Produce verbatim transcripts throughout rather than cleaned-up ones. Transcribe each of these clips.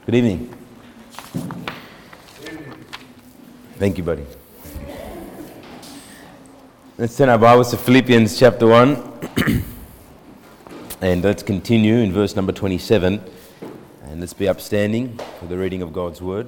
Good evening. Thank you, buddy. Let's turn our Bibles to Philippians chapter one. And let's continue in verse number twenty-seven. And let's be upstanding for the reading of God's Word.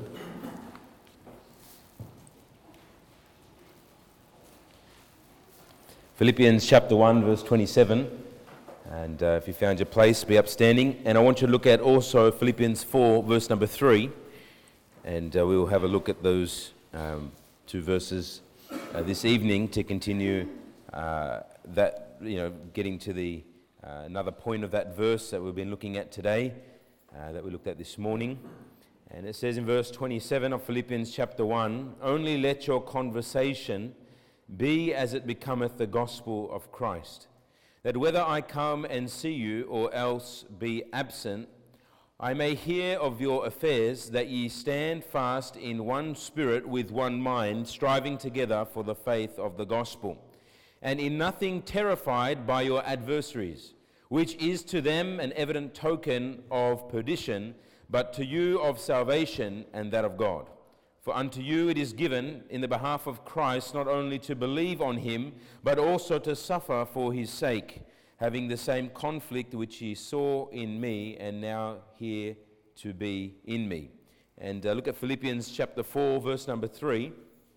Philippians chapter one, verse twenty-seven. And uh, if you found your place, be upstanding. And I want you to look at also Philippians four, verse number three. And uh, we will have a look at those um, two verses uh, this evening to continue uh, that, you know, getting to the uh, another point of that verse that we've been looking at today, uh, that we looked at this morning. And it says in verse twenty-seven of Philippians chapter one, "Only let your conversation be as it becometh the gospel of Christ, that whether I come and see you or else be absent, I may hear of your affairs, that ye stand fast in one spirit with one mind, striving together for the faith of the gospel, and in nothing terrified by your adversaries, which is to them an evident token of perdition, but to you of salvation and that of God. For unto you it is given in the behalf of Christ not only to believe on him, but also to suffer for his sake, having the same conflict which ye saw in me, and now hear to be in me." And uh, look at Philippians chapter four, verse number three.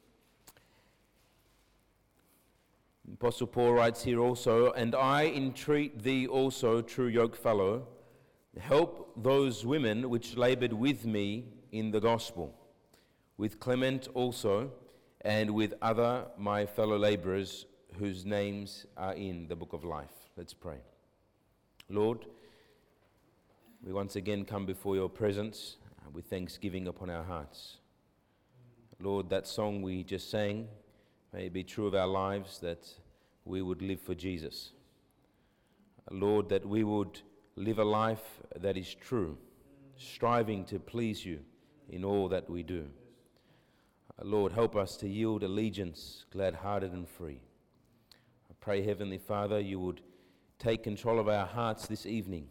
Apostle Paul writes here also, "And I entreat thee also, true yokefellow, help those women which labored with me in the gospel, with Clement also, and with other my fellow laborers, whose names are in the book of life." Let's pray. Lord, we once again come before your presence with thanksgiving upon our hearts. Lord, that song we just sang, may it be true of our lives, that we would live for Jesus. Lord, that we would live a life that is true, striving to please you in all that we do. Lord, help us to yield allegiance, glad-hearted and free. I pray, Heavenly Father, you would take control of our hearts this evening.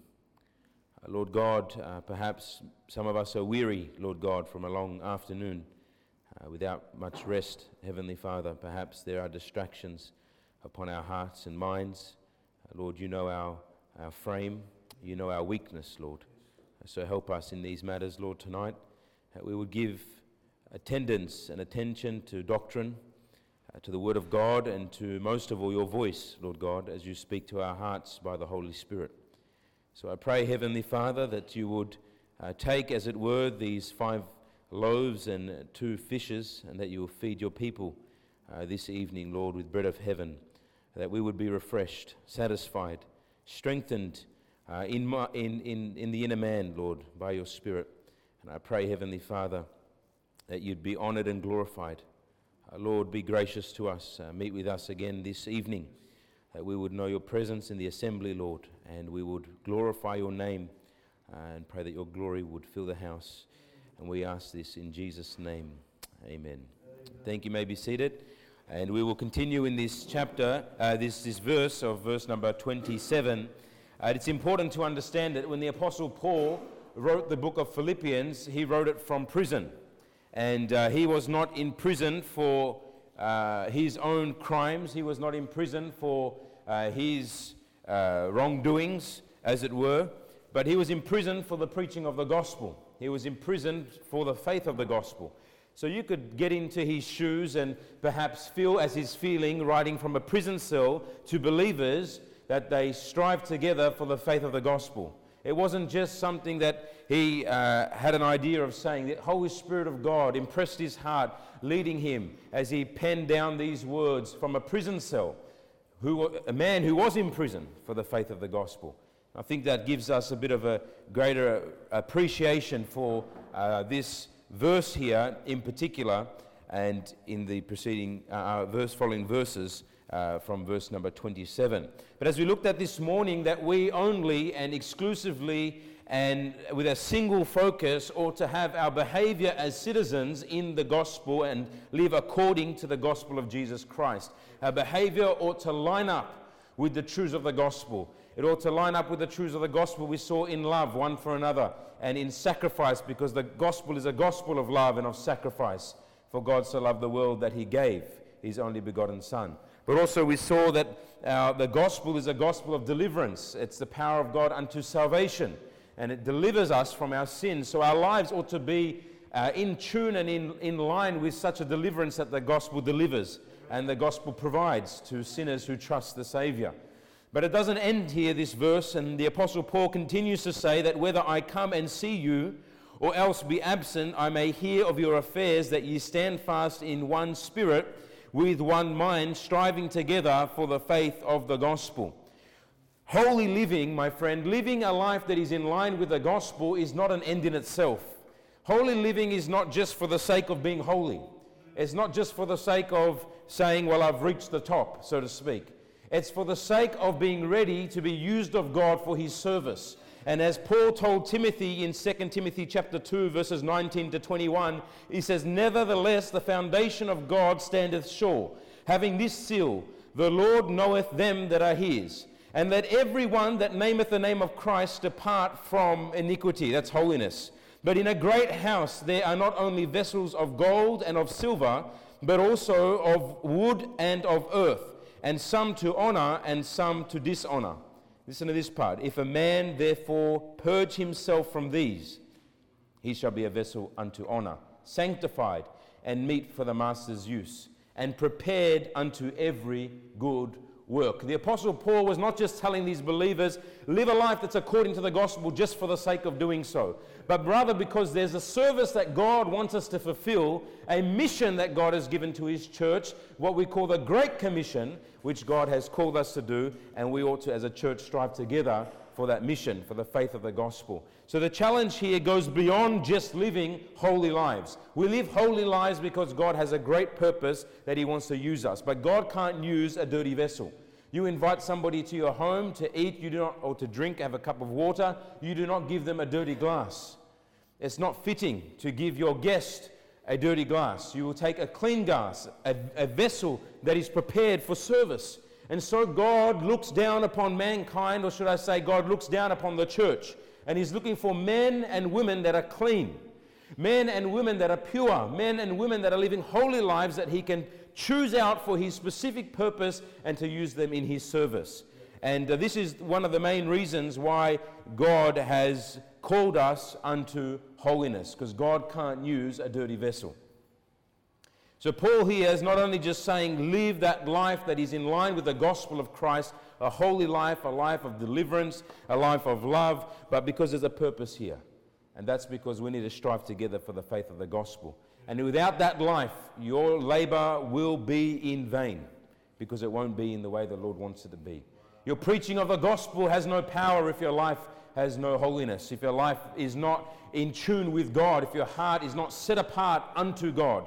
Uh, Lord God, uh, perhaps some of us are weary, Lord God, from a long afternoon uh, without much rest, Heavenly Father. Perhaps there are distractions upon our hearts and minds. Uh, Lord, you know our, our frame, you know our weakness, Lord. Uh, so help us in these matters, Lord, tonight. Uh, we would give attendance and attention to doctrine, uh, to the Word of God, and to most of all your voice, Lord God, as you speak to our hearts by the Holy Spirit. So I pray, Heavenly Father, that you would uh, take, as it were, these five loaves and two fishes, and that you will feed your people uh, this evening, Lord, with bread of heaven, that we would be refreshed, satisfied, strengthened uh, in, my, in, in, in the inner man, Lord, by your Spirit. And I pray, Heavenly Father, that you'd be honored and glorified. Uh, Lord, be gracious to us. Uh, meet with us again this evening, that we would know your presence in the assembly, Lord, and we would glorify your name uh, and pray that your glory would fill the house. And we ask this in Jesus' name. Amen. Amen. Thank you. You may be seated. And we will continue in this chapter, uh, this, this verse of verse number twenty-seven. Uh, it's important to understand that when the Apostle Paul wrote the book of Philippians, he wrote it from prison. And uh, he was not in prison for uh, his own crimes. He was not in prison for uh, his uh, wrongdoings, as it were. But he was in prison for the preaching of the gospel. He was imprisoned for the faith of the gospel. So you could get into his shoes and perhaps feel as he's feeling, writing from a prison cell to believers, that they strive together for the faith of the gospel. It wasn't just something that he uh, had an idea of saying. The Holy Spirit of God impressed his heart, leading him as he penned down these words from a prison cell, who, a man who was in prison for the faith of the gospel. I think that gives us a bit of a greater appreciation for uh, this verse here in particular, and in the preceding uh, verse, following verses uh, from verse number twenty-seven. But as we looked at this morning, that we only and exclusively and with a single focus ought to have our behavior as citizens in the gospel and live according to the gospel of Jesus Christ. Our behavior ought to line up with the truths of the gospel. It ought to line up with the truths of the gospel we saw in love one for another and in sacrifice, because the gospel is a gospel of love and of sacrifice. For God so loved the world that he gave his only begotten Son. But also we saw that uh, the gospel is a gospel of deliverance. It's the power of God unto salvation, and it delivers us from our sins. So our lives ought to be uh, in tune and in, in line with such a deliverance that the gospel delivers and the gospel provides to sinners who trust the Savior. But it doesn't end here, this verse, and the Apostle Paul continues to say that whether I come and see you or else be absent, I may hear of your affairs, that ye stand fast in one spirit, with one mind, striving together for the faith of the gospel. Holy living, my friend, living a life that is in line with the gospel is not an end in itself. Holy living is not just for the sake of being holy. It's not just for the sake of saying, well, I've reached the top, so to speak. It's for the sake of being ready to be used of God for his service. And as Paul told Timothy in Second Timothy chapter two, verses nineteen to twenty-one, he says, nevertheless, the foundation of God standeth sure, having this seal, the Lord knoweth them that are his. And that every one that nameth the name of Christ depart from iniquity. That's holiness. But in a great house there are not only vessels of gold and of silver, but also of wood and of earth, and some to honor and some to dishonor. Listen to this part. If a man therefore purge himself from these, he shall be a vessel unto honor, sanctified and meet for the master's use, and prepared unto every good work. The Apostle Paul was not just telling these believers, live a life that's according to the gospel just for the sake of doing so, but rather because there's a service that God wants us to fulfill, a mission that God has given to his church, what we call the Great Commission, which God has called us to do, and we ought to, as a church, strive together for that mission, for the faith of the gospel. So the challenge here goes beyond just living holy lives. We live holy lives because God has a great purpose that he wants to use us. But God can't use a dirty vessel. You invite somebody to your home to eat, you do not, or to drink, have a cup of water, you do not give them a dirty glass. It's not fitting to give your guest a dirty glass. You will take a clean glass, a, a vessel that is prepared for service. And so God looks down upon mankind, or should I say God looks down upon the church, and he's looking for men and women that are clean, men and women that are pure, men and women that are living holy lives that he can choose out for his specific purpose and to use them in his service. And uh, this is one of the main reasons why God has called us unto holiness, because God can't use a dirty vessel. So Paul here is not only just saying live that life that is in line with the gospel of Christ, a holy life, a life of deliverance, a life of love, but because there's a purpose here. And that's because we need to strive together for the faith of the gospel. And without that life, your labor will be in vain, because it won't be in the way the Lord wants it to be. Your preaching of the gospel has no power if your life has no holiness, if your life is not in tune with God, if your heart is not set apart unto God.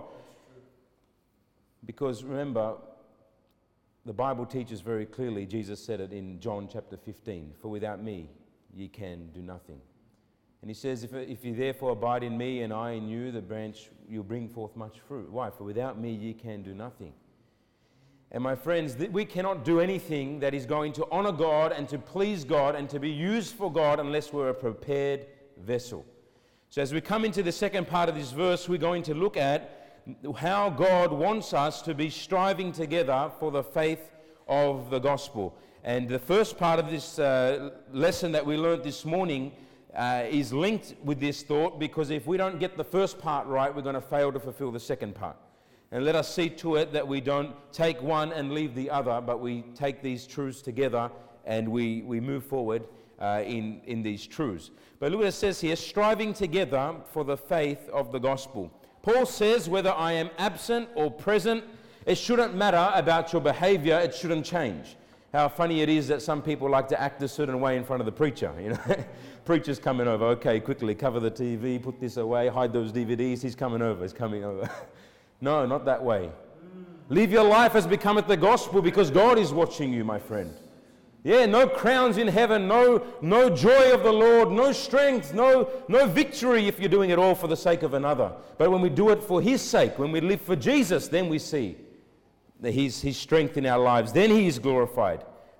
Because remember, the Bible teaches very clearly, Jesus said it in John chapter fifteen, for without me ye can do nothing. And he says, if, if you therefore abide in me and I in you, the branch, you'll bring forth much fruit. Why? For without me ye can do nothing. And my friends, th- we cannot do anything that is going to honor God and to please God and to be used for God unless we're a prepared vessel. So as we come into the second part of this verse, we're going to look at how God wants us to be striving together for the faith of the gospel. And the first part of this uh, lesson that we learned this morning uh, is linked with this thought, because if we don't get the first part right, we're going to fail to fulfill the second part. And let us see to it that we don't take one and leave the other, but we take these truths together and we, we move forward uh, in, in these truths. But look what it says here, striving together for the faith of the gospel. Paul says, whether I am absent or present, it shouldn't matter about your behavior, it shouldn't change. How funny it is that some people like to act a certain way in front of the preacher, you know. Preacher's coming over, okay, quickly cover the T V, put this away, hide those D V Ds, he's coming over, he's coming over. No, not that way. Live your life as becometh the gospel, because God is watching you, my friend. Yeah, no crowns in heaven, no no joy of the Lord, no strength, no, no victory if you're doing it all for the sake of another. But when we do it for his sake, when we live for Jesus, then we see his, his strength in our lives. Then he is glorified.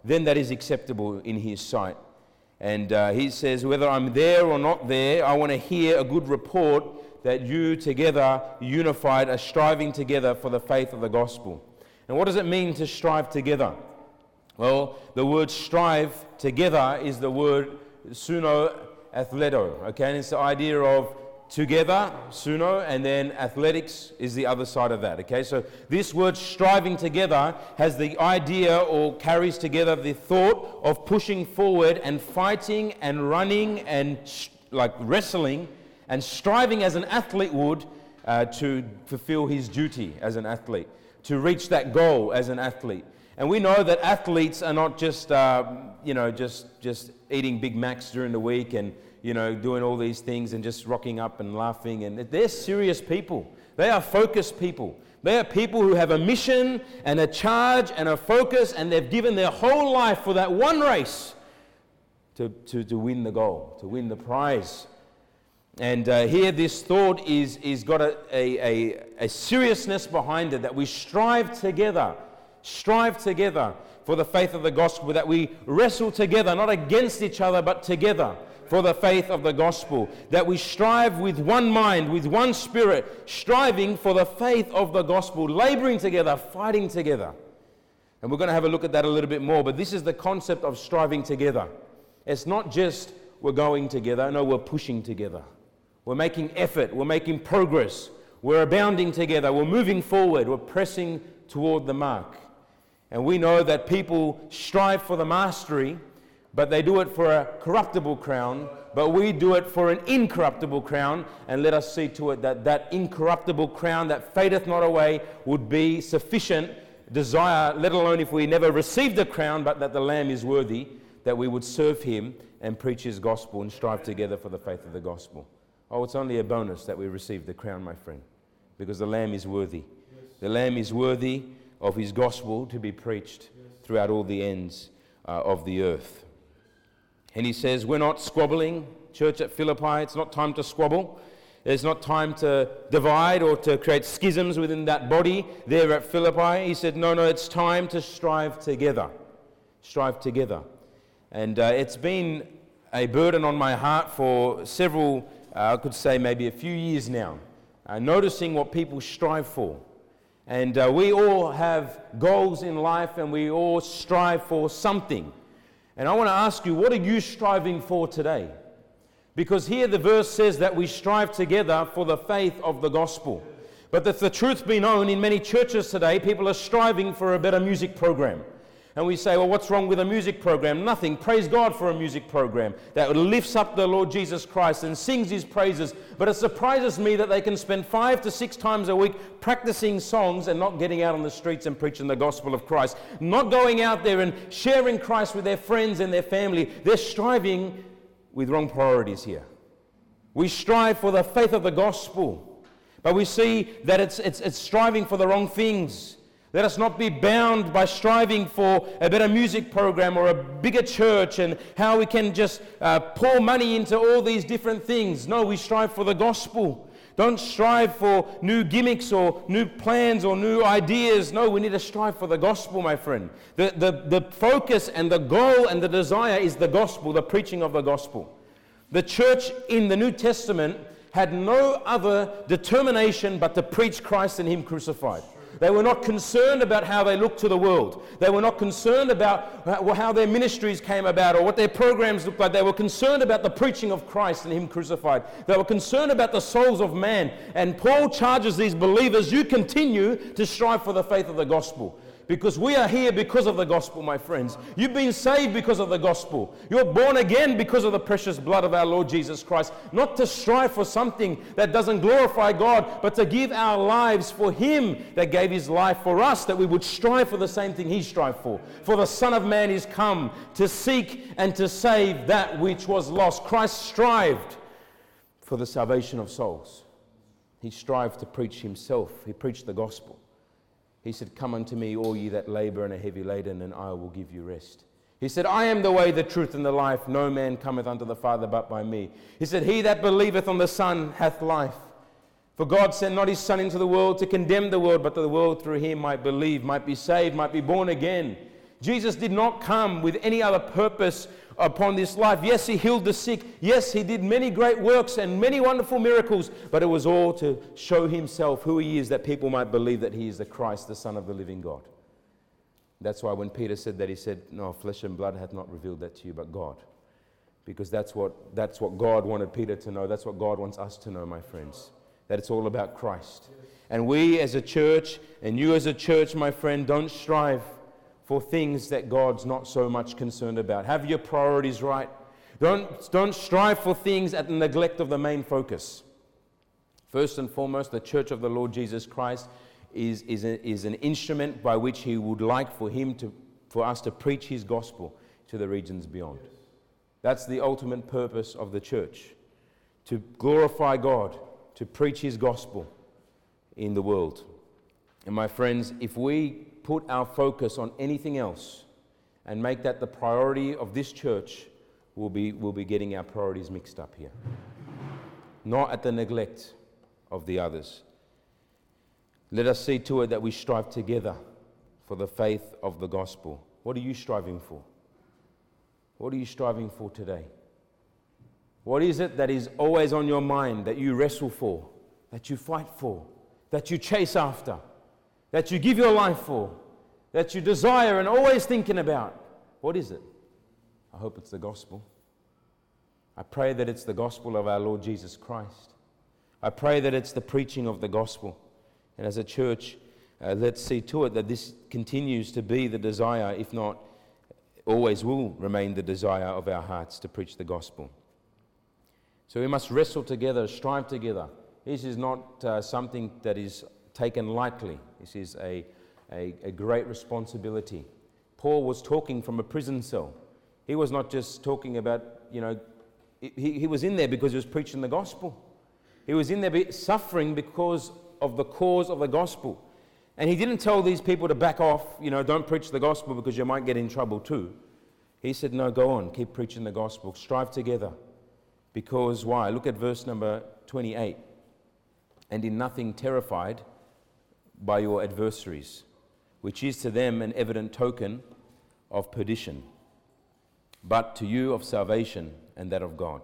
then that is acceptable in his sight. And uh, he says, whether I'm there or not there, I want to hear a good report that you together, unified, are striving together for the faith of the gospel. And what does it mean to strive together? Well, the word strive together is the word suno athleto, okay? And it's the idea of together, suno, and then athletics is the other side of that, okay? So this word striving together has the idea or carries together the thought of pushing forward and fighting and running and sh- like wrestling and striving as an athlete would uh, to fulfill his duty as an athlete, to reach that goal as an athlete. And we know that athletes are not just, uh, you know, just just eating Big Macs during the week and, you know, doing all these things and just rocking up and laughing. And they're serious people. They are focused people. They are people who have a mission and a charge and a focus, and they've given their whole life for that one race to, to, to win the goal, to win the prize. And uh, here this thought is, is got a, a, a, a seriousness behind it, that we strive together, strive together for the faith of the gospel, that we wrestle together, not against each other, but together for the faith of the gospel, that we strive with one mind, with one spirit, striving for the faith of the gospel, laboring together, fighting together. And we're going to have a look at that a little bit more, but this is the concept of striving together. It's not just we're going together, no, we're pushing together. We're making effort, we're making progress, we're abounding together, we're moving forward, we're pressing toward the mark. And we know that people strive for the mastery, but they do it for a corruptible crown, but we do it for an incorruptible crown, and let us see to it that that incorruptible crown that fadeth not away would be sufficient desire, let alone if we never received the crown, but that the Lamb is worthy, that we would serve him and preach his gospel and strive together for the faith of the gospel. Oh, it's only a bonus that we receive the crown, my friend, because the Lamb is worthy. Yes. The Lamb is worthy of his gospel to be preached yes. throughout all the ends uh, of the earth. And he says, we're not squabbling, church at Philippi. It's not time to squabble. It's not time to divide or to create schisms within that body there at Philippi. He said, no, no, it's time to strive together. Strive together. And uh, it's been a burden on my heart for several Uh, I could say maybe a few years now, uh, noticing what people strive for. And uh, we all have goals in life, and we all strive for something. And I want to ask you, what are you striving for today? Because here the verse says that we strive together for the faith of the gospel. But if the truth be known, in many churches today, people are striving for a better music program. And we say, well, what's wrong with a music program? Nothing. Praise God for a music program that lifts up the Lord Jesus Christ and sings his praises. But it surprises me that they can spend five to six times a week practicing songs and not getting out on the streets and preaching the gospel of Christ. Not going out there and sharing Christ with their friends and their family. They're striving with wrong priorities here. We strive for the faith of the gospel, but we see that it's, it's, it's striving for the wrong things. Let us not be bound by striving for a better music program or a bigger church and how we can just uh, pour money into all these different things. No, we strive for the gospel. Don't strive for new gimmicks or new plans or new ideas. No, we need to strive for the gospel, my friend. The, the, the focus and the goal and the desire is the gospel, the preaching of the gospel. The church in the New Testament had no other determination but to preach Christ and him crucified. They were not concerned about how they looked to the world. They were not concerned about how their ministries came about or what their programs looked like. They were concerned about the preaching of Christ and him crucified. They were concerned about the souls of man. And Paul charges these believers, you continue to strive for the faith of the gospel. Because we are here because of the gospel, my friends. You've been saved because of the gospel. You're born again because of the precious blood of our Lord Jesus Christ. Not to strive for something that doesn't glorify God, but to give our lives for him that gave his life for us, that we would strive for the same thing he strived for. For the Son of Man is come to seek and to save that which was lost. Christ strived for the salvation of souls. He strived to preach himself. He preached the gospel. He said, come unto me, all ye that labor and are heavy laden, and I will give you rest. He said, I am the way, the truth, and the life. No man cometh unto the Father but by me. He said, he that believeth on the Son hath life. For God sent not his Son into the world to condemn the world, but that the world through him might believe, might be saved, might be born again. Jesus did not come with any other purpose upon this life. Yes, he healed the sick. Yes, he did many great works and many wonderful miracles, but it was all to show himself who he is, that people might believe that he is the Christ, the Son of the living God. That's why when Peter said that, he said, no, flesh and blood hath not revealed that to you, but God. Because that's what, that's what God wanted Peter to know. That's what God wants us to know, my friends. That it's all about Christ. And we as a church, and you as a church, my friend, don't strive for things that God's not so much concerned about. Have your priorities right. Don't, don't strive for things at the neglect of the main focus. First and foremost, the church of the Lord Jesus Christ is, is, a, is an instrument by which he would like for him to, for us to preach his gospel to the regions beyond. That's the ultimate purpose of the church, to glorify God, to preach his gospel in the world. And my friends, if we put our focus on anything else and make that the priority of this church, we'll be, we'll be getting our priorities mixed up here. Not at the neglect of the others. Let us see to it that we strive together for the faith of the gospel. What are you striving for? What are you striving for today? What is it that is always on your mind, that you wrestle for, that you fight for, that you chase after, that you give your life for, that you desire and always thinking about? What is it? I hope it's the gospel. I pray that it's the gospel of our Lord Jesus Christ. I pray that it's the preaching of the gospel. And as a church, uh, let's see to it that this continues to be the desire, if not always will remain the desire of our hearts, to preach the gospel. So we must wrestle together, strive together. This is not uh, something that is taken lightly. This is a, a, a great responsibility. Paul was talking from a prison cell. He was not just talking about, you know, he, he was in there because he was preaching the gospel. He was in there suffering because of the cause of the gospel. And he didn't tell these people to back off, you know, don't preach the gospel because you might get in trouble too. He said, no, go on, keep preaching the gospel, strive together. Because why? Look at verse number twenty-eight. And in nothing terrified by your adversaries, which is to them an evident token of perdition, but to you of salvation and that of God.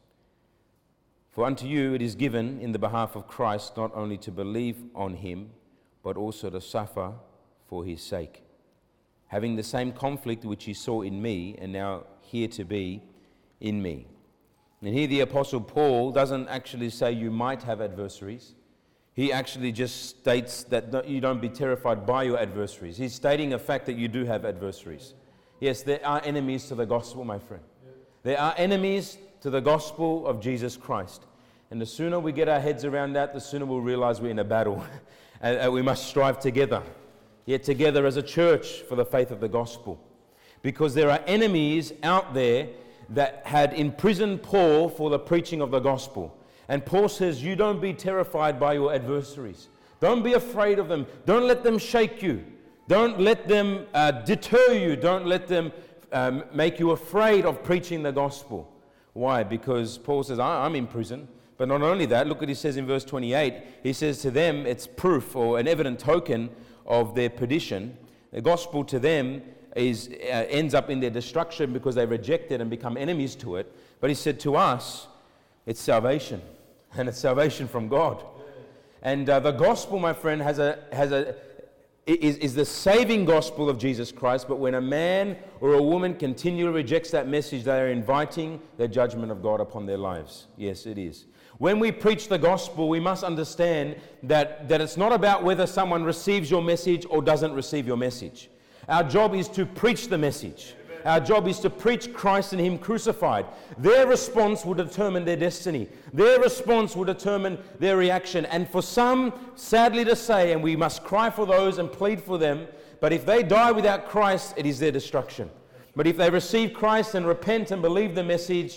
For unto you it is given in the behalf of Christ not only to believe on him, but also to suffer for his sake, having the same conflict which he saw in me, and now here to be in me. And here the Apostle Paul doesn't actually say you might have adversaries. He actually just states that you don't be terrified by your adversaries. He's stating a fact that you do have adversaries. Yes, there are enemies to the gospel, my friend. There are enemies to the gospel of Jesus Christ. And the sooner we get our heads around that, the sooner we'll realize we're in a battle. And we must strive together, yet together as a church for the faith of the gospel. Because there are enemies out there that had imprisoned Paul for the preaching of the gospel. And Paul says, you don't be terrified by your adversaries. Don't be afraid of them. Don't let them shake you. Don't let them uh, deter you. Don't let them um, make you afraid of preaching the gospel. Why? Because Paul says, I- I'm in prison. But not only that, look what he says in verse twenty-eight. He says to them, it's proof or an evident token of their perdition. The gospel to them is uh, ends up in their destruction because they reject it and become enemies to it. But he said to us, it's salvation. And it's salvation from God. And uh, the gospel, my friend, has a has a is, is the saving gospel of Jesus Christ. But when a man or a woman continually rejects that message, they are inviting the judgment of God upon their lives. Yes, it is. When we preach the gospel, we must understand that, that it's not about whether someone receives your message or doesn't receive your message. Our job is to preach the message. Our job is to preach Christ and him crucified. Their response will determine their destiny. Their response will determine their reaction. And for some, sadly to say, and we must cry for those and plead for them, but if they die without Christ, it is their destruction. But if they receive Christ and repent and believe the message,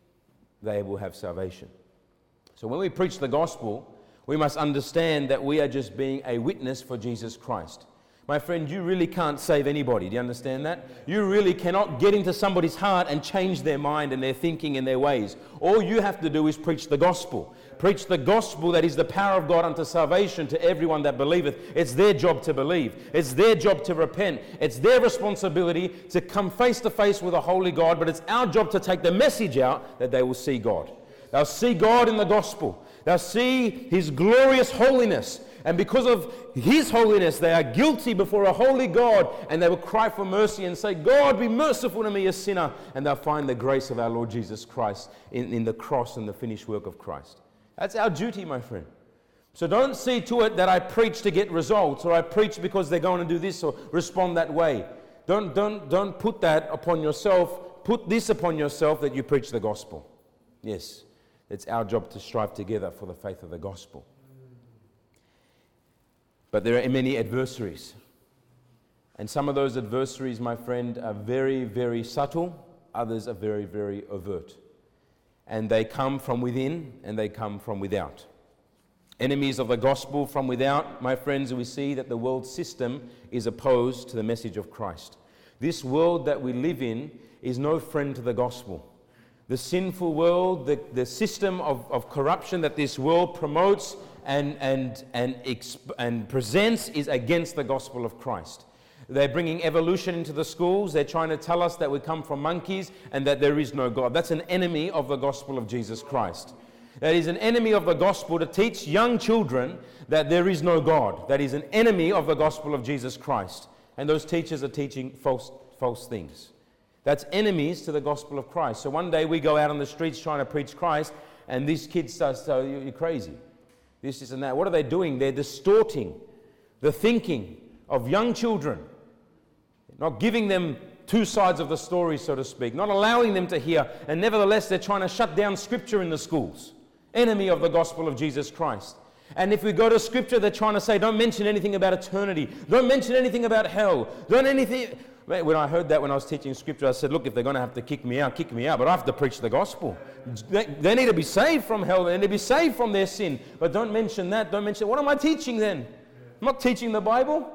they will have salvation. So when we preach the gospel, we must understand that we are just being a witness for Jesus Christ. My friend, you really can't save anybody. Do you understand that? You really cannot get into somebody's heart and change their mind and their thinking and their ways. All you have to do is preach the gospel. Preach the gospel that is the power of God unto salvation to everyone that believeth. It's their job to believe. It's their job to repent. It's their responsibility to come face to face with a holy God, but it's our job to take the message out that they will see God. They'll see God in the gospel. They'll see His glorious holiness. And because of His holiness, they are guilty before a holy God, and they will cry for mercy and say, God, be merciful to me, a sinner. And they'll find the grace of our Lord Jesus Christ in, in the cross and the finished work of Christ. That's our duty, my friend. So don't see to it that I preach to get results, or I preach because they're going to do this or respond that way. Don't, don't, don't put that upon yourself. Put this upon yourself, that you preach the gospel. Yes, it's our job to strive together for the faith of the gospel. But there are many adversaries. And some of those adversaries, my friend, are very, very subtle. Others are very, very overt. And they come from within and they come from without. Enemies of the gospel from without, my friends, we see that the world system is opposed to the message of Christ. This world that we live in is no friend to the gospel. The sinful world, the, the system of, of corruption that this world promotes and, and, and, exp- and presents is against the gospel of Christ. They're bringing evolution into the schools. They're trying to tell us that we come from monkeys and that there is no God. That's an enemy of the gospel of Jesus Christ. That is an enemy of the gospel to teach young children that there is no God. That is an enemy of the gospel of Jesus Christ. And those teachers are teaching false, false things. That's enemies to the gospel of Christ. So one day we go out on the streets trying to preach Christ, and these kids start saying, you're crazy. This, this, and that. What are they doing? They're distorting the thinking of young children. Not giving them two sides of the story, so to speak. Not allowing them to hear. And nevertheless, they're trying to shut down Scripture in the schools. Enemy of the gospel of Jesus Christ. And if we go to Scripture, they're trying to say, don't mention anything about eternity. Don't mention anything about hell. Don't anything... When I heard that when I was teaching Scripture, I said, look, if they're going to have to kick me out, kick me out. But I have to preach the gospel. They, they need to be saved from hell. They need to be saved from their sin. But don't mention that. Don't mention... What am I teaching then? I'm not teaching the Bible.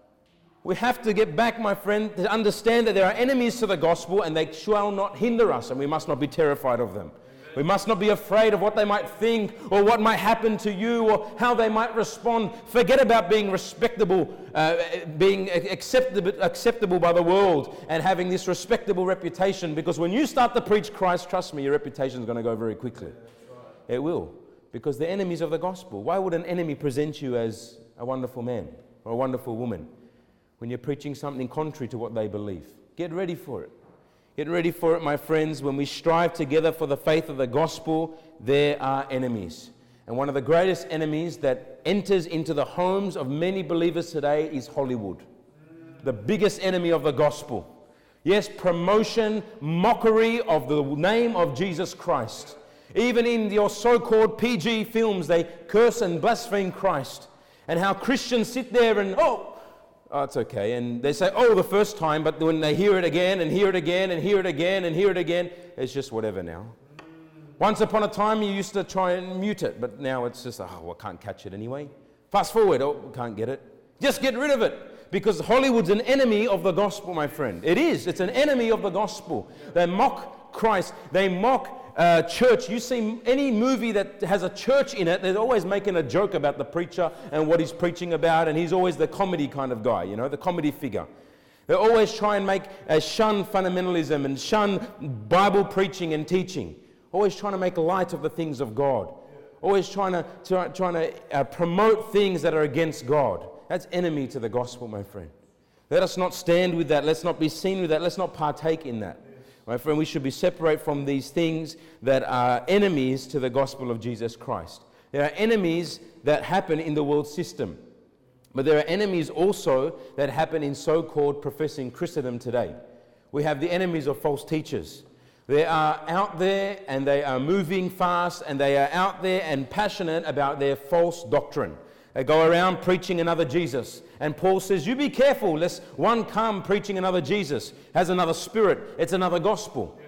We have to get back, my friend, to understand that there are enemies to the gospel and they shall not hinder us, and we must not be terrified of them. We must not be afraid of what they might think or what might happen to you or how they might respond. Forget about being respectable, uh, being acceptable, acceptable by the world and having this respectable reputation, because when you start to preach Christ, trust me, your reputation is going to go very quickly. It will, because they're enemies of the gospel. Why would an enemy present you as a wonderful man or a wonderful woman when you're preaching something contrary to what they believe? Get ready for it. Get ready for it, my friends. When we strive together for the faith of the gospel, there are enemies. And one of the greatest enemies that enters into the homes of many believers today is Hollywood. The biggest enemy of the gospel. Yes, promotion, mockery of the name of Jesus Christ. Even in your so-called P G films, they curse and blaspheme Christ. And how Christians sit there and, oh, oh, it's okay. And they say, oh, the first time, but when they hear it again and hear it again and hear it again and hear it again, it's just whatever now. Once upon a time, you used to try and mute it, but now it's just, oh, well, I can't catch it anyway. Fast forward, oh, can't get it. Just get rid of it, because Hollywood's an enemy of the gospel, my friend. It is. It's an enemy of the gospel. They mock Christ. They mock Uh, church. You see any movie that has a church in it, they're always making a joke about the preacher and what he's preaching about, and he's always the comedy kind of guy, you know, the comedy figure. They always try and make uh, shun fundamentalism and shun Bible preaching and teaching. Always trying to make light of the things of God. Always trying to try, trying to uh, promote things that are against God. That's enemy to the gospel, my friend. Let us not stand with that. Let's not be seen with that. Let's not partake in that. My friend, we should be separate from these things that are enemies to the gospel of Jesus Christ. There are enemies that happen in the world system. But there are enemies also that happen in so-called professing Christendom today. We have the enemies of false teachers. They are out there and they are moving fast and they are out there and passionate about their false doctrine. They go around preaching another Jesus. And Paul says, you be careful lest one come preaching another Jesus, has another spirit. It's another gospel. Yes.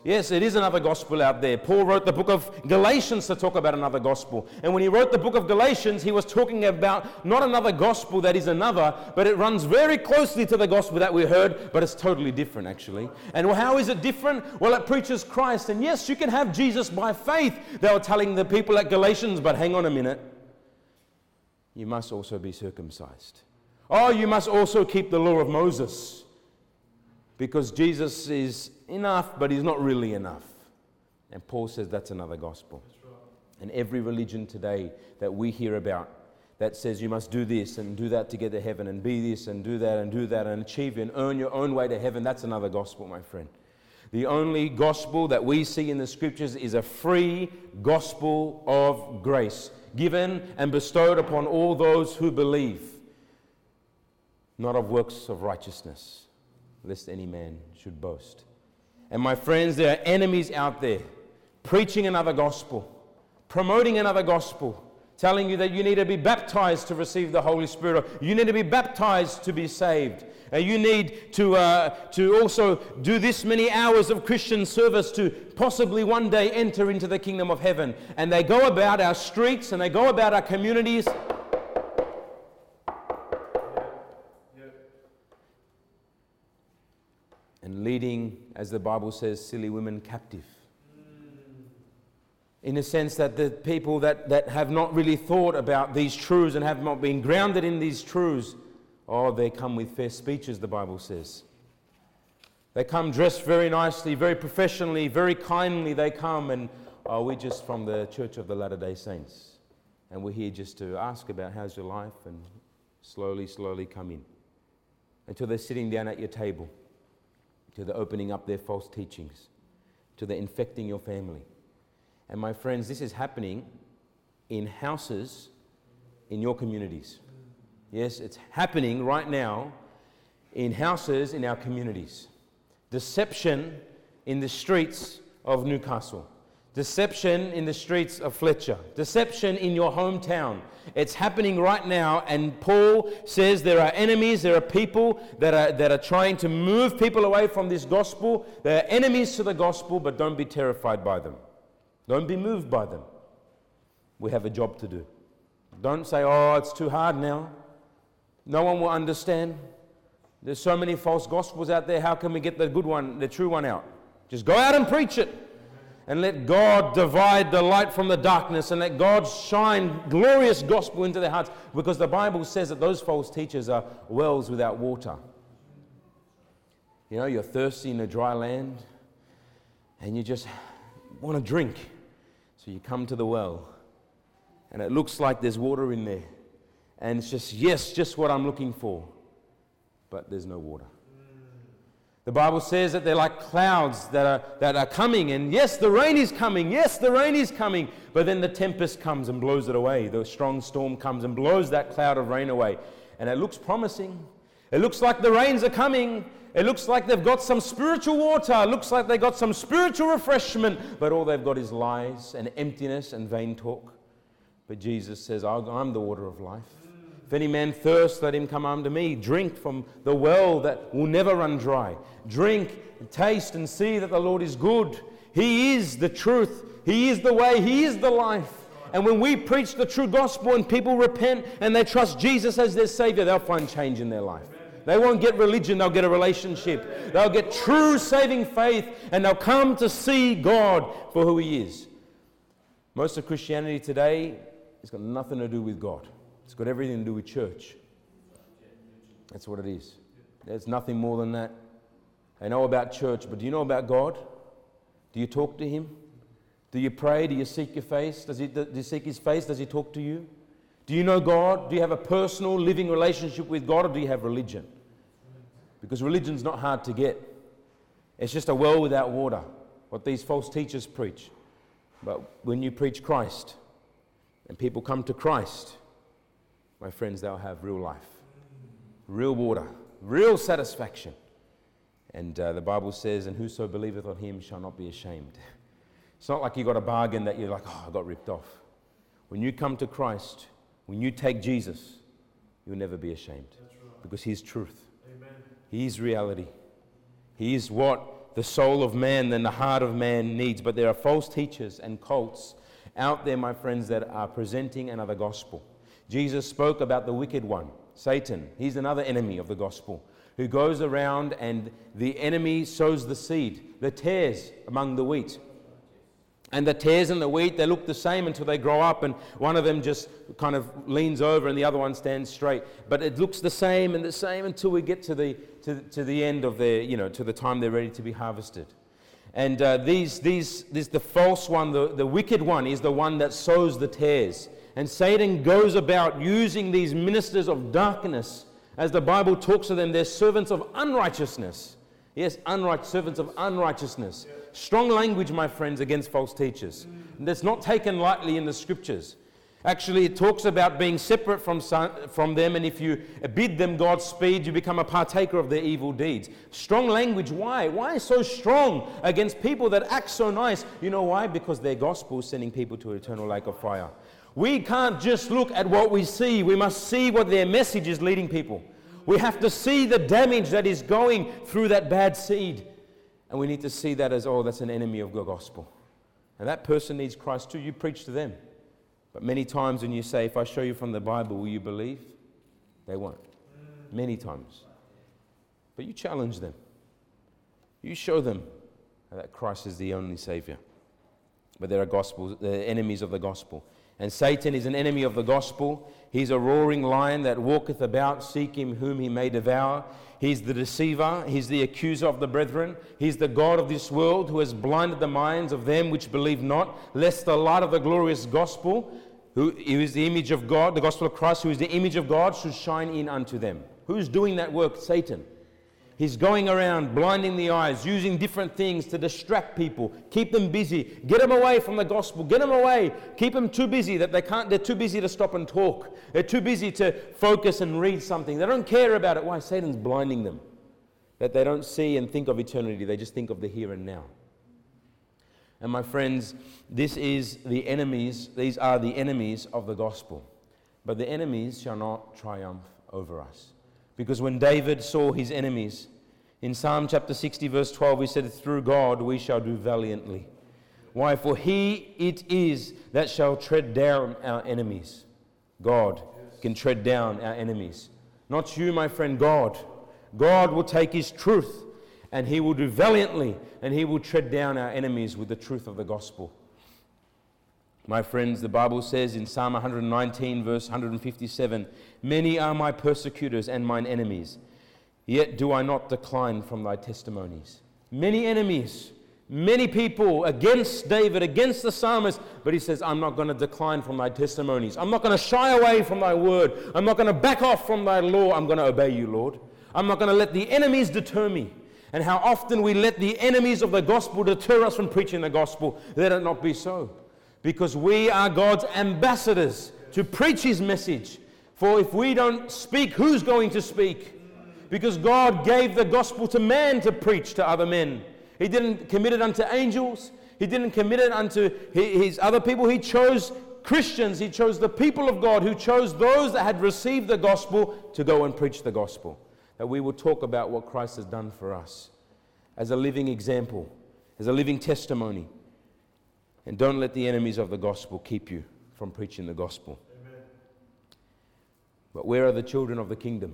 Yes, it is another gospel out there. Paul wrote the book of Galatians to talk about another gospel. And when he wrote the book of Galatians, he was talking about not another gospel that is another, but it runs very closely to the gospel that we heard, but it's totally different actually. And how is it different? Well, it preaches Christ. And yes, you can have Jesus by faith, they were telling the people at Galatians, but hang on a minute. You must also be circumcised. Oh, you must also keep the law of Moses. Because Jesus is enough, but he's not really enough. And Paul says that's another gospel. That's right. And every religion today that we hear about that says you must do this and do that to get to heaven and be this and do that and do that and achieve and earn your own way to heaven, that's another gospel, my friend. The only gospel that we see in the scriptures is a free gospel of grace, given and bestowed upon all those who believe, not of works of righteousness, lest any man should boast. And my friends, there are enemies out there preaching another gospel, promoting another gospel, telling you that you need to be baptized to receive the Holy Spirit, or you need to be baptized to be saved. Uh, you need to, uh, to also do this many hours of Christian service to possibly one day enter into the kingdom of heaven. And they go about our streets and they go about our communities and leading, as the Bible says, silly women captive. In the sense that the people that, that have not really thought about these truths and have not been grounded in these truths, oh, they come with fair speeches, the Bible says. They come dressed very nicely, very professionally, very kindly they come, and oh, we're just from the Church of the Latter-day Saints. And we're here just to ask about how's your life, and slowly, slowly come in. Until they're sitting down at your table. To the opening up their false teachings, to the infecting your family. And my friends, this is happening in houses in your communities. Yes, it's happening right now in houses in our communities. Deception in the streets of Newcastle. Deception in the streets of Fletcher. Deception in your hometown. It's happening right now, and Paul says there are enemies, there are people that are, that are trying to move people away from this gospel. There are enemies to the gospel, but don't be terrified by them. Don't be moved by them. We have a job to do. Don't say, oh, it's too hard now. No one will understand. There's so many false gospels out there. How can we get the good one, the true one out? Just go out and preach it. And let God divide the light from the darkness, and let God shine glorious gospel into their hearts, because the Bible says that those false teachers are wells without water. You know, you're thirsty in a dry land and you just want to drink. So you come to the well and it looks like there's water in there. And it's just, yes, just what I'm looking for. But there's no water. The Bible says that they're like clouds that are, that are coming. And yes, the rain is coming. Yes, the rain is coming. But then the tempest comes and blows it away. The strong storm comes and blows that cloud of rain away. And it looks promising. It looks like the rains are coming. It looks like they've got some spiritual water. It looks like they've got some spiritual refreshment. But all they've got is lies and emptiness and vain talk. But Jesus says, I'm the water of life. If any man thirst, let him come unto me. Drink from the well that will never run dry. Drink, taste, and see that the Lord is good. He is the truth. He is the way. He is the life. And when we preach the true gospel and people repent and they trust Jesus as their Savior, they'll find change in their life. They won't get religion, they'll get a relationship. They'll get true saving faith, and they'll come to see God for who He is. Most of Christianity today has got nothing to do with God. It's got everything to do with church. That's what it is. There's nothing more than that. I know about church, but do you know about God? Do you talk to Him? Do you pray? Do you seek your face? Does he, do you seek His face? Does He talk to you? Do you know God? Do you have a personal, living relationship with God, or do you have religion? Because religion's not hard to get. It's just a well without water, what these false teachers preach. But when you preach Christ, and people come to Christ, my friends, they'll have real life, real water, real satisfaction. And uh, the Bible says, and whoso believeth on Him shall not be ashamed. It's not like you got a bargain that you're like, oh, I got ripped off. When you come to Christ, when you take Jesus, you'll never be ashamed. Right. Because He's truth. Amen. He is reality. He is what the soul of man than the heart of man needs. But there are false teachers and cults out there, my friends, that are presenting another gospel. Jesus spoke about the wicked one, Satan. He's another enemy of the gospel, who goes around and the enemy sows the seed, the tares among the wheat. And the tares and the wheat, they look the same until they grow up, and one of them just kind of leans over and the other one stands straight. But it looks the same and the same until we get to the to, to the end of their, you know, to the time they're ready to be harvested. And uh, these these this the false one, the, the wicked one, is the one that sows the tares. And Satan goes about using these ministers of darkness. As the Bible talks to them, they're servants of unrighteousness. Yes, unright servants of unrighteousness. Strong language, my friends, against false teachers. And that's not taken lightly in the scriptures. Actually, it talks about being separate from, from them, and if you bid them Godspeed, you become a partaker of their evil deeds. Strong language, why? Why so strong against people that act so nice? You know why? Because their gospel is sending people to an eternal lake of fire. We can't just look at what we see. We must see what their message is leading people. We have to see the damage that is going through that bad seed. And we need to see that as, oh, that's an enemy of the gospel. And that person needs Christ too. You preach to them. But many times when you say, if I show you from the Bible, will you believe? They won't. Many times. But you challenge them. You show them that Christ is the only Savior. But there are gospels, they're enemies of the gospel. And Satan is an enemy of the gospel. He's a roaring lion that walketh about, seeking whom he may devour. He's the deceiver. He's the accuser of the brethren. He's the God of this world, who has blinded the minds of them which believe not, lest the light of the glorious gospel, who is the image of God, the gospel of Christ, who is the image of God, should shine in unto them. Who's doing that work? Satan. He's going around blinding the eyes, using different things to distract people, keep them busy, get them away from the gospel, get them away, keep them too busy that they can't, they're too busy to stop and talk. They're too busy to focus and read something. They don't care about it. Why? Satan's blinding them. That they don't see and think of eternity. They just think of the here and now. And my friends, this is the enemies, these are the enemies of the gospel. But the enemies shall not triumph over us. Because when David saw his enemies, in Psalm chapter sixty verse twelve, he said, through God we shall do valiantly. Why? For he it is that shall tread down our enemies. God can tread down our enemies. Not you, my friend, God. God will take his truth and he will do valiantly, and he will tread down our enemies with the truth of the gospel. My friends, the Bible says in Psalm one nineteen, verse one fifty-seven, many are my persecutors and mine enemies, yet do I not decline from thy testimonies. Many enemies, many people against David, against the psalmist, but he says, I'm not going to decline from thy testimonies. I'm not going to shy away from thy word. I'm not going to back off from thy law. I'm going to obey you, Lord. I'm not going to let the enemies deter me. And how often we let the enemies of the gospel deter us from preaching the gospel. Let it not be so. Because we are God's ambassadors to preach his message. For if we don't speak, who's going to speak? Because God gave the gospel to man to preach to other men. He didn't commit it unto angels. He didn't commit it unto his other people. He chose Christians. He chose the people of God, who chose those that had received the gospel to go and preach the gospel. That we will talk about what Christ has done for us as a living example, as a living testimony. And don't let the enemies of the gospel keep you from preaching the gospel. Amen. But where are the children of the kingdom?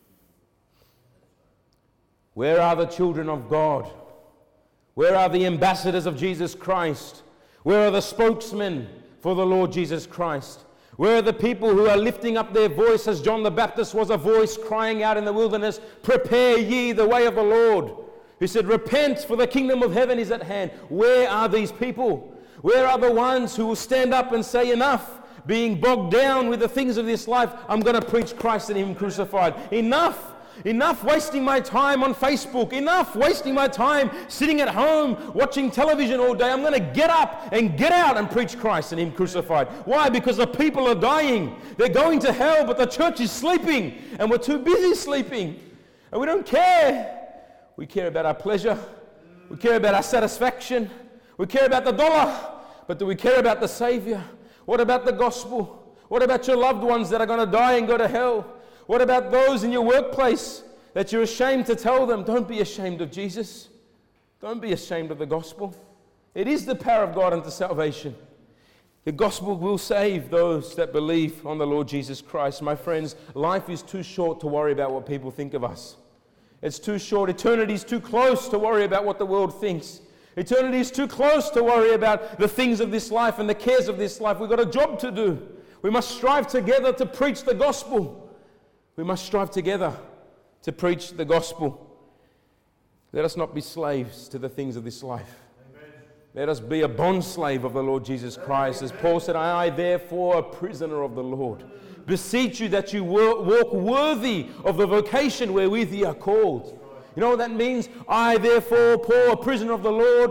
Where are the children of God? Where are the ambassadors of Jesus Christ? Where are the spokesmen for the Lord Jesus Christ? Where are the people who are lifting up their voice as John the Baptist was a voice crying out in the wilderness, prepare ye the way of the Lord. He said, repent, for the kingdom of heaven is at hand. Where are these people? Where are the ones who will stand up and say, enough, being bogged down with the things of this life, I'm going to preach Christ and him crucified. Enough. Enough wasting my time on Facebook. Enough wasting my time sitting at home watching television all day. I'm going to get up and get out and preach Christ and him crucified. Why? Because the people are dying. They're going to hell, but the church is sleeping. And we're too busy sleeping. And we don't care. We care about our pleasure. We care about our satisfaction. We care about the dollar. But do we care about the Savior? What about the gospel? What about your loved ones that are going to die and go to hell? What about those in your workplace that you're ashamed to tell them? Don't be ashamed of Jesus. Don't be ashamed of the gospel. It is the power of God unto salvation. The gospel will save those that believe on the Lord Jesus Christ. My friends, life is too short to worry about what people think of us. It's too short. Eternity is too close to worry about what the world thinks. Eternity is too close to worry about the things of this life and the cares of this life. We've got a job to do. We must strive together to preach the gospel. We must strive together to preach the gospel. Let us not be slaves to the things of this life. Amen. Let us be a bondslave of the Lord Jesus Christ. As Paul said, I therefore a prisoner of the Lord. Beseech you that you walk worthy of the vocation wherewith ye are called. You know what that means? I therefore, Paul, a prisoner of the Lord.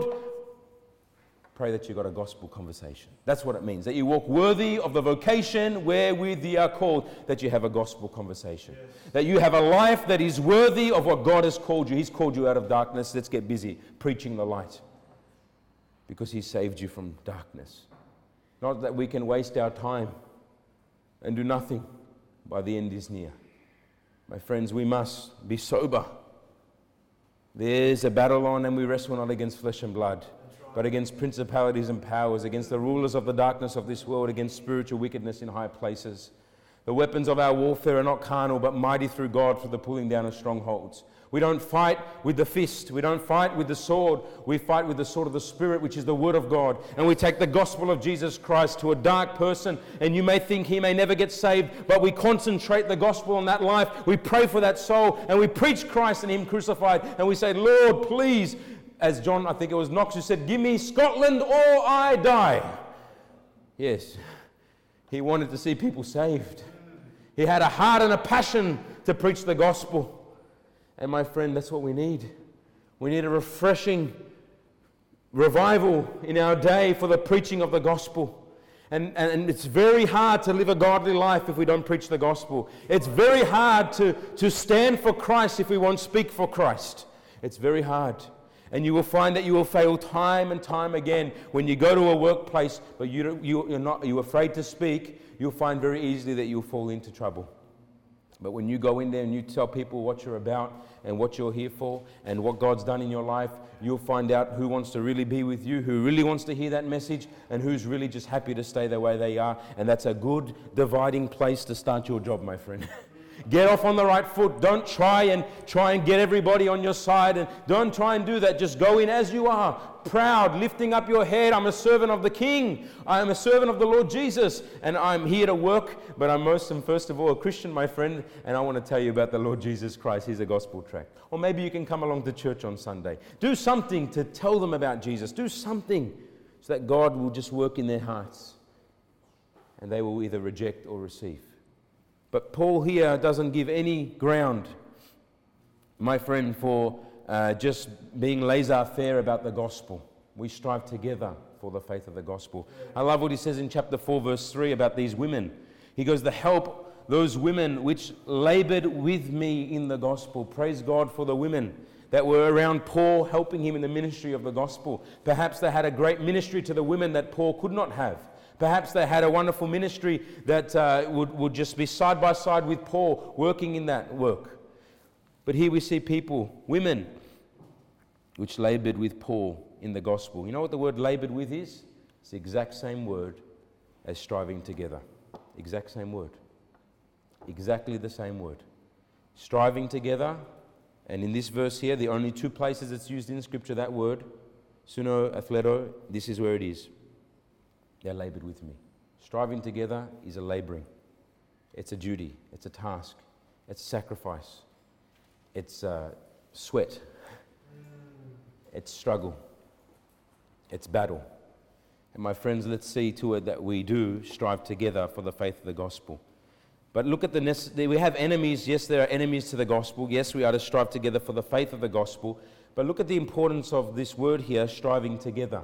Pray that you've got a gospel conversation. That's what it means. That you walk worthy of the vocation wherewith ye are called. That you have a gospel conversation. Yes. That you have a life that is worthy of what God has called you. He's called you out of darkness. Let's get busy preaching the light. Because He saved you from darkness. Not that we can waste our time and do nothing. By the end is near. My friends, we must be sober. There's a battle on, and we wrestle not against flesh and blood, but against principalities and powers, against the rulers of the darkness of this world, against spiritual wickedness in high places. The weapons of our warfare are not carnal, but mighty through God for the pulling down of strongholds. We don't fight with the fist. We don't fight with the sword. We fight with the sword of the Spirit, which is the Word of God. And we take the gospel of Jesus Christ to a dark person, and you may think he may never get saved, but we concentrate the gospel on that life. We pray for that soul, and we preach Christ and Him crucified, and we say, Lord, please, as John, I think it was Knox who said, give me Scotland or I die. Yes, he wanted to see people saved. He had a heart and a passion to preach the gospel. And my friend, that's what we need. We need a refreshing revival in our day for the preaching of the gospel. And, and it's very hard to live a godly life if we don't preach the gospel. It's very hard to, to stand for Christ if we won't speak for Christ. It's very hard. And you will find that you will fail time and time again when you go to a workplace, but you don't, you, you're not you're afraid to speak. You'll find very easily that you'll fall into trouble. But when you go in there and you tell people what you're about and what you're here for and what God's done in your life, you'll find out who wants to really be with you, who really wants to hear that message, and who's really just happy to stay the way they are. And that's a good dividing place to start your job, my friend. Get off on the right foot. Don't try and try and get everybody on your side, and don't try and do that. Just go in as you are, proud, lifting up your head. I'm a servant of the King. I am a servant of the Lord Jesus, and I'm here to work, but I'm most and first of all a Christian, my friend, and I want to tell you about the Lord Jesus Christ. He's a gospel tract. Or maybe you can come along to church on Sunday. Do something to tell them about Jesus. Do something so that God will just work in their hearts, and they will either reject or receive. But Paul here doesn't give any ground, my friend, for uh, just being laissez-faire about the gospel. We strive together for the faith of the gospel. I love what he says in chapter four, verse three about these women. He goes, to help those women which labored with me in the gospel. Praise God for the women that were around Paul, helping him in the ministry of the gospel. Perhaps they had a great ministry to the women that Paul could not have. Perhaps they had a wonderful ministry that uh, would, would just be side by side with Paul, working in that work. But here we see people, women, which labored with Paul in the gospel. You know what the word labored with is? It's the exact same word as striving together. Exact same word. Exactly the same word. Striving together, and in this verse here, the only two places it's used in Scripture, that word, suno athleto, this is where it is. They labored with me. Striving together is a laboring. It's a duty. It's a task. It's sacrifice. It's uh, sweat. It's struggle. It's battle. And my friends, let's see to it that we do strive together for the faith of the gospel. But look at the necessity. We have enemies. Yes, there are enemies to the gospel. Yes, we are to strive together for the faith of the gospel. But look at the importance of this word here, striving together.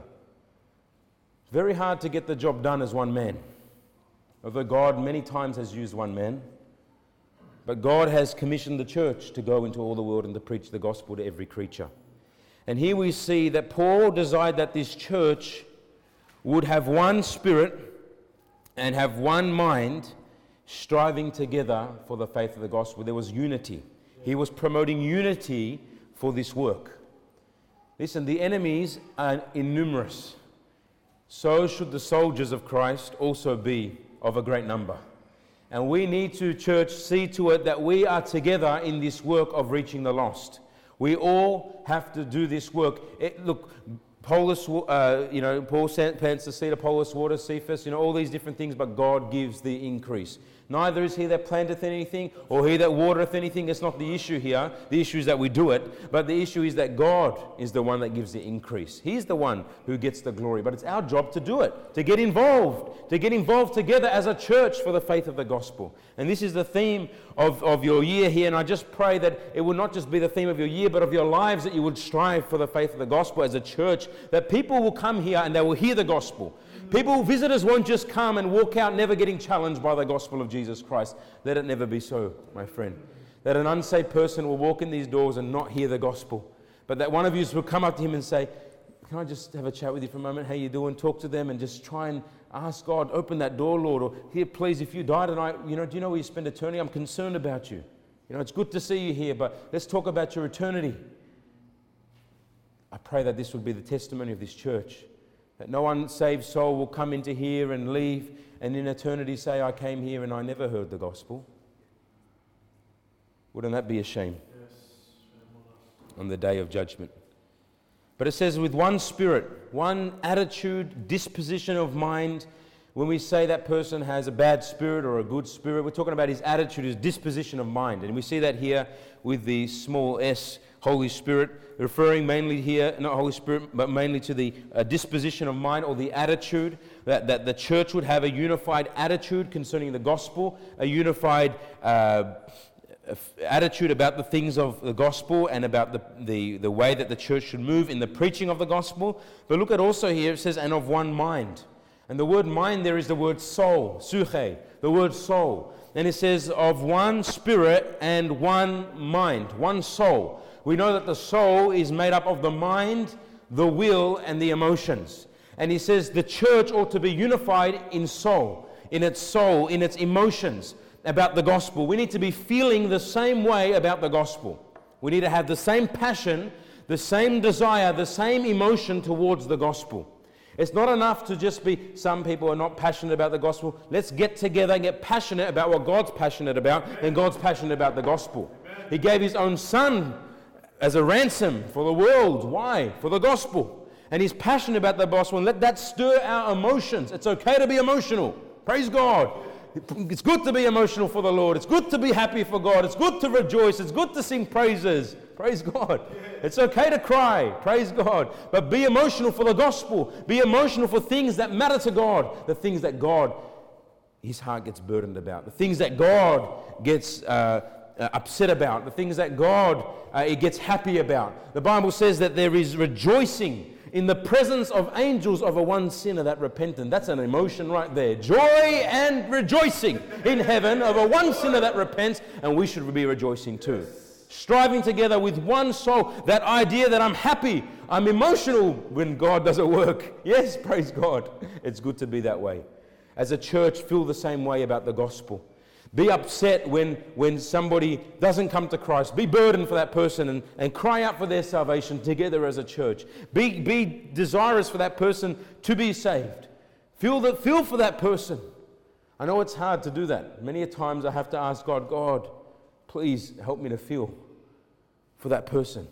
Very hard to get the job done as one man. Although God many times has used one man. But God has commissioned the church to go into all the world and to preach the gospel to every creature. And here we see that Paul desired that this church would have one spirit and have one mind, striving together for the faith of the gospel. There was unity. He was promoting unity for this work. Listen, the enemies are innumerous. So should the soldiers of Christ also be of a great number. And we need to, church, see to it that we are together in this work of reaching the lost. We all have to do this work. It, look, Paulus, uh, you know, Paul plants the seed, Apollos waters, Cephas, you know, all these different things, but God gives the increase. Neither is he that planteth anything, or he that watereth anything. It's not the issue here. The issue is that we do it, but the issue is that God is the one that gives the increase. He's the one who gets the glory, but it's our job to do it, to get involved, to get involved together as a church for the faith of the gospel. And this is the theme of, of your year here, and I just pray that it will not just be the theme of your year, but of your lives, that you would strive for the faith of the gospel as a church, that people will come here and they will hear the gospel. People, visitors won't just come and walk out never getting challenged by the gospel of Jesus Christ. Let it never be so, my friend. That an unsaved person will walk in these doors and not hear the gospel. But that one of you will come up to him and say, can I just have a chat with you for a moment? How you doing? Talk to them and just try and ask God, open that door, Lord. Or here, please, if you die tonight, you know, do you know where you spend eternity? I'm concerned about you. You know, it's good to see you here, but let's talk about your eternity. I pray that this would be the testimony of this church. That no unsaved soul will come into here and leave and in eternity say, I came here and I never heard the gospel. Wouldn't that be a shame? Yes. On the day of judgment. But it says with one spirit, one attitude, disposition of mind. When we say that person has a bad spirit or a good spirit, we're talking about his attitude, his disposition of mind. And we see that here with the small s, Holy Spirit, referring mainly here, not Holy Spirit, but mainly to the uh, disposition of mind or the attitude, that, that the church would have a unified attitude concerning the gospel, a unified uh, attitude about the things of the gospel and about the, the, the way that the church should move in the preaching of the gospel. But look at also here, it says, and of one mind. And the word mind there is the word soul, suche, the word soul. And it says of one spirit and one mind, one soul. We know that the soul is made up of the mind, the will, and the emotions. And he says the church ought to be unified in soul, in its soul, in its emotions about the gospel. We need to be feeling the same way about the gospel. We need to have the same passion, the same desire, the same emotion towards the gospel. It's not enough to just be, some people are not passionate about the gospel. Let's get together and get passionate about what God's passionate about, and God's passionate about the gospel. He gave his own son as a ransom for the world. Why? For the gospel. And he's passionate about the gospel, and let that stir our emotions. It's okay to be emotional. Praise God. It's good to be emotional for the Lord. It's good to be happy for God. It's good to rejoice. It's good to sing praises. Praise God. It's okay to cry. Praise God. But be emotional for the gospel. Be emotional for things that matter to God. The things that God, his heart gets burdened about. The things that God gets uh, uh, upset about. The things that God uh, it gets happy about. The Bible says that there is rejoicing in the presence of angels of a one sinner that repentant. That's an emotion right there. Joy and rejoicing in heaven of a one sinner that repents, and we should be rejoicing too. Striving together with one soul. That idea that I'm happy, I'm emotional when God does a work. Yes, praise God. It's good to be that way. As a church, feel the same way about the gospel. Be upset when, when somebody doesn't come to Christ. Be burdened for that person and, and cry out for their salvation together as a church. Be, be desirous for that person to be saved. Feel, the, feel for that person. I know it's hard to do that. Many a times I have to ask God, God, please help me to feel for that person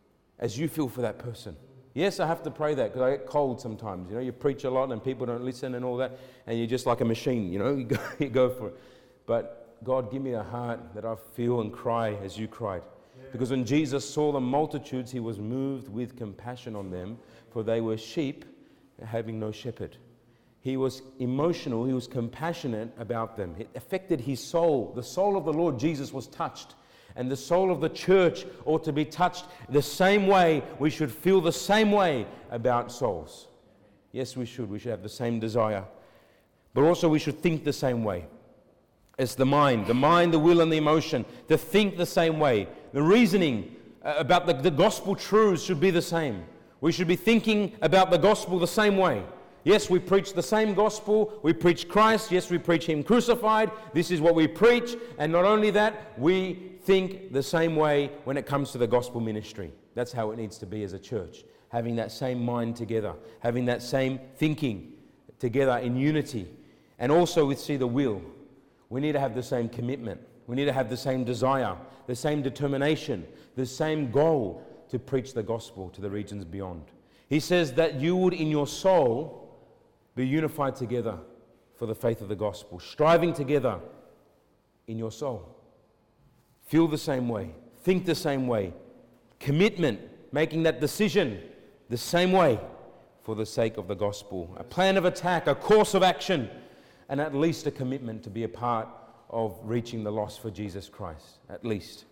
as you feel for that person. Yes, I have to pray that because I get cold sometimes. You know, you preach a lot and people don't listen and all that, and you're just like a machine, you know, you go, you go for it. But God, give me a heart that I feel and cry as you cried. Yeah. Because when Jesus saw the multitudes, he was moved with compassion on them, for they were sheep having no shepherd. He was emotional, he was compassionate about them. It affected his soul. The soul of the Lord Jesus was touched. And the soul of the church ought to be touched the same way. We should feel the same way about souls. Yes, we should. We should have the same desire. But also we should think the same way. It's the mind, the mind, the will, and the emotion. To think the same way. The reasoning about the, the gospel truths should be the same. We should be thinking about the gospel the same way. Yes, we preach the same gospel. We preach Christ. Yes, we preach him crucified. This is what we preach. And not only that, we think the same way when it comes to the gospel ministry. That's how it needs to be as a church. having that same mind together, having that same thinking together in unity. And also we see the will. We need to have the same commitment. We need to have the same desire, the same determination, the same goal to preach the gospel to the regions beyond. He says that you would in your soul be unified together for the faith of the gospel, striving together in your soul. Feel the same way, think the same way, commitment, making that decision the same way for the sake of the gospel. A plan of attack, a course of action, and at least a commitment to be a part of reaching the lost for Jesus Christ, at least.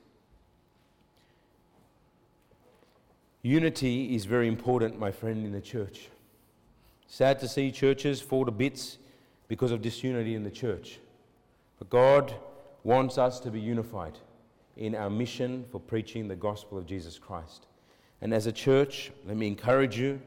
Unity is very important, my friend, in the church. Sad to see churches fall to bits because of disunity in the church. But God wants us to be unified in our mission for preaching the gospel of Jesus Christ. And as a church, let me encourage you,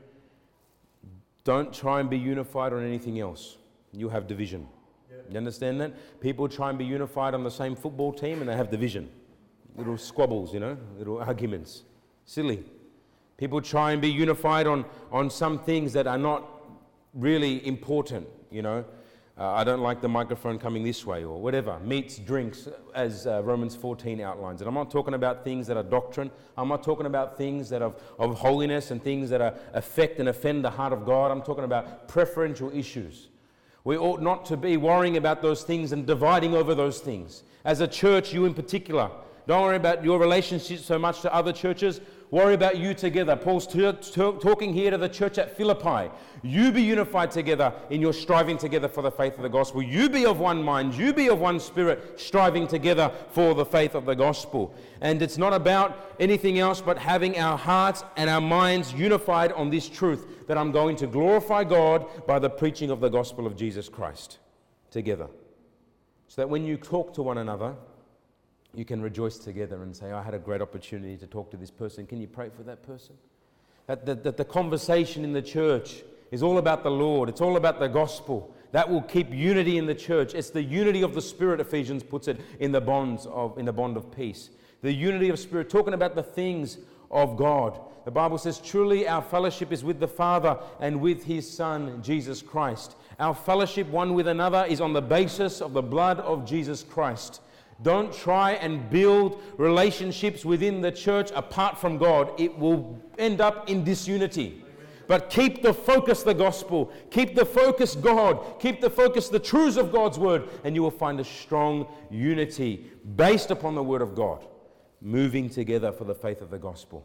don't try and be unified on anything else. You'll have division. Yeah. You understand that? People try and be unified on the same football team and they have division. Little squabbles, you know, little arguments. Silly. People try and be unified on, on some things that are not really important, you know. Uh, I don't like the microphone coming this way or whatever. Meats, drinks, as uh, Romans fourteen outlines. And I'm not talking about things that are doctrine. I'm not talking about things that are of holiness and things that are affect and offend the heart of God. I'm talking about preferential issues. We ought not to be worrying about those things and dividing over those things. As a church, you in particular, don't worry about your relationship so much to other churches. Worry about you together. Paul's t- t- talking here to the church at Philippi. You be unified together in your striving together for the faith of the gospel. You be of one mind. You be of one spirit, striving together for the faith of the gospel. And it's not about anything else but having our hearts and our minds unified on this truth, that I'm going to glorify God by the preaching of the gospel of Jesus Christ together. So that when you talk to one another, you can rejoice together and say, I had a great opportunity to talk to this person. Can you pray for that person? That the, that the conversation in the church is all about the Lord. It's all about the gospel. That will keep unity in the church. It's the unity of the Spirit, Ephesians puts it, in the bonds of in the bond of peace. The unity of Spirit, talking about the things of God. The Bible says, truly our fellowship is with the Father and with His Son, Jesus Christ. Our fellowship one with another is on the basis of the blood of Jesus Christ. Don't try and build relationships within the church apart from God. It will end up in disunity. But keep the focus the gospel. Keep the focus God. Keep the focus the truths of God's word. And you will find a strong unity based upon the word of God, moving together for the faith of the gospel.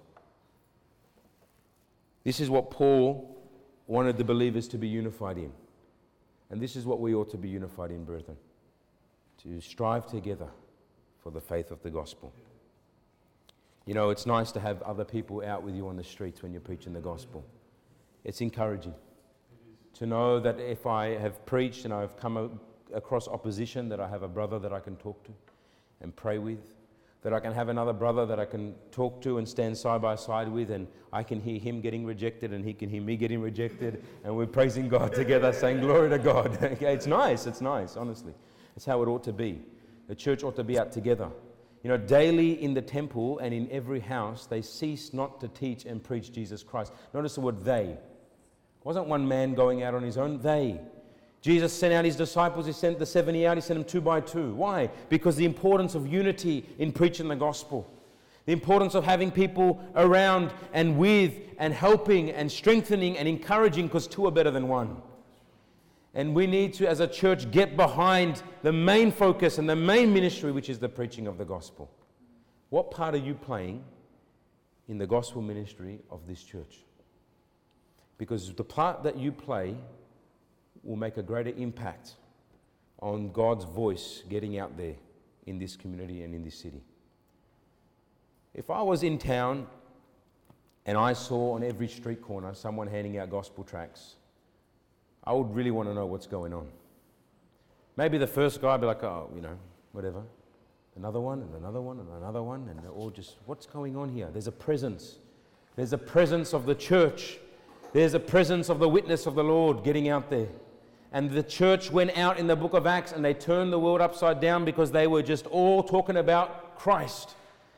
This is what Paul wanted the believers to be unified in. And this is what we ought to be unified in, brethren. To strive together for the faith of the gospel. You know, it's nice to have other people out with you on the streets when you're preaching the gospel. It's encouraging to know that if I have preached and I've come a- across opposition, that I have a brother that I can talk to and pray with, that I can have another brother that I can talk to and stand side by side with, and I can hear him getting rejected and he can hear me getting rejected, and we're praising God together, saying glory to God. Okay, it's nice, it's nice, honestly. It's how it ought to be. The church ought to be out together. You know, daily in the temple and in every house, they ceased not to teach and preach Jesus Christ. Notice the word they. It wasn't one man going out on his own, they. Jesus sent out his disciples, he sent the seventy out, he sent them two by two. Why? Because the importance of unity in preaching the gospel. The importance of having people around and with and helping and strengthening and encouraging, because two are better than one. And we need to, as a church, get behind the main focus and the main ministry, which is the preaching of the gospel. What part are you playing in the gospel ministry of this church? Because the part that you play will make a greater impact on God's voice getting out there in this community and in this city. If I was in town and I saw on every street corner someone handing out gospel tracts, I would really want to know what's going on. Maybe the first guy would be like, oh, you know, whatever. Another one, and another one, and another one, and they're all just, what's going on here? There's a presence. There's a presence of the church. There's a presence of the witness of the Lord getting out there. And the church went out in the book of Acts and they turned the world upside down because they were just all talking about Christ.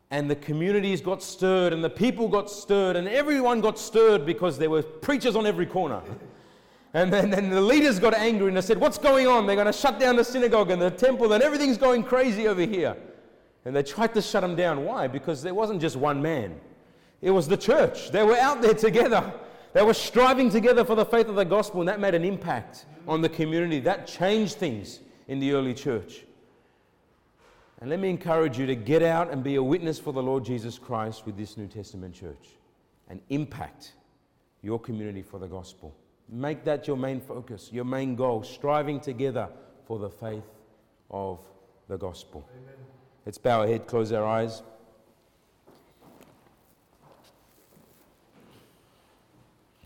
And the communities got stirred, and the people got stirred, and everyone got stirred because there were preachers on every corner. And then, then the leaders got angry and they said, what's going on? They're going to shut down the synagogue and the temple, and everything's going crazy over here. And they tried to shut them down. Why? Because there wasn't just one man. It was the church. They were out there together. They were striving together for the faith of the gospel, and that made an impact on the community. That changed things in the early church. And let me encourage you to get out and be a witness for the Lord Jesus Christ with this New Testament church and impact your community for the gospel. Make that your main focus, your main goal, striving together for the faith of the gospel. Amen. Let's bow our head, close our eyes.